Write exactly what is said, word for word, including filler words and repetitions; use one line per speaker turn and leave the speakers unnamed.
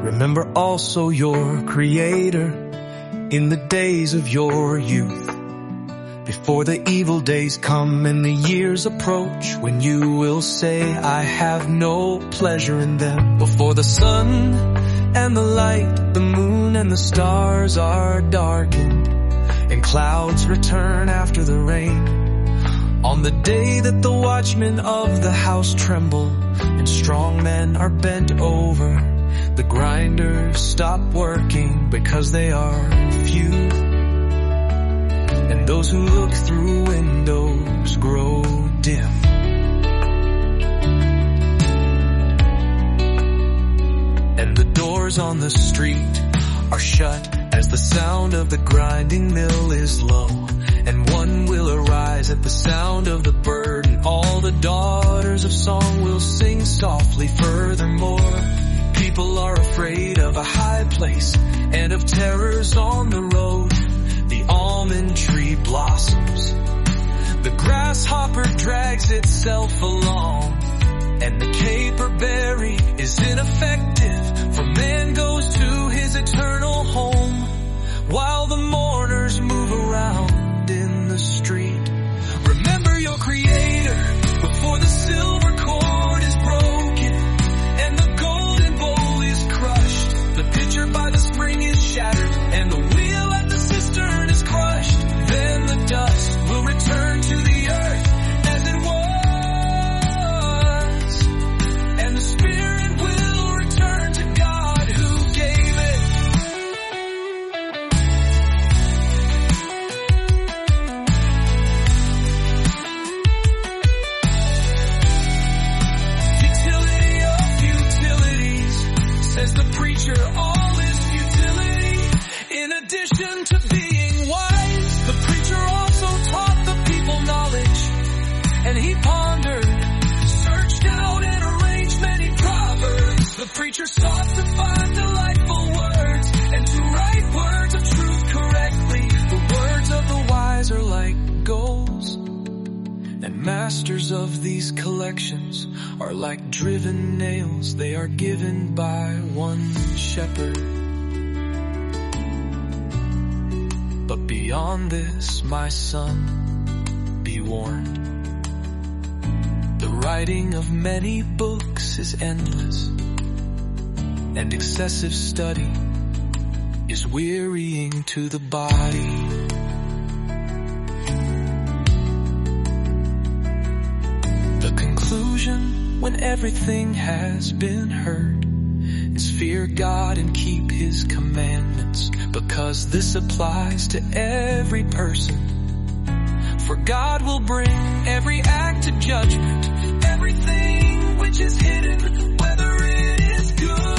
Remember also your Creator in the days of your youth, before the evil days come and the years approach, when you will say, I have no pleasure in them. Before the sun and the light, the moon and the stars are darkened, and clouds return after the rain. On the day that the watchmen of the house tremble, and strong men are bent over, the grinders stop working because they are few, and those who look through windows grow dim. And the doors on the street are shut as the sound of the grinding mill is low, and one will arise at the sound of the bird, and all the daughters of song will sing softly. Furthermore, people are afraid of a high place and of terrors on the road. The almond tree blossoms, the grasshopper drags itself along, and the caperberry is ineffective, for man goes to his eternal home, while the mourners move around in the street. Remember your Creator before the silver cord is broken and the golden bowl is crushed. The pitcher by the spring is shattered and the wheel at the cistern is crushed. Then the dust will return to the earth as it was, and the spirit will return to God who gave it. Futility of futilities, says the preacher, all is futility. In addition to being wise, the preacher also taught the people knowledge, and he pondered, searched out and arranged many proverbs. The preacher sought to find delightful words and to write words of truth correctly. The words of the wise are like goals, and masters of these collections are like driven nails. They are given by one shepherd. But beyond this, my son, be warned. The writing of many books is endless, and excessive study is wearying to the body. The conclusion, when everything has been heard, is fear God and keep His commandments, because this applies to every person. For God will bring every act to judgment, everything which is hidden, whether it is good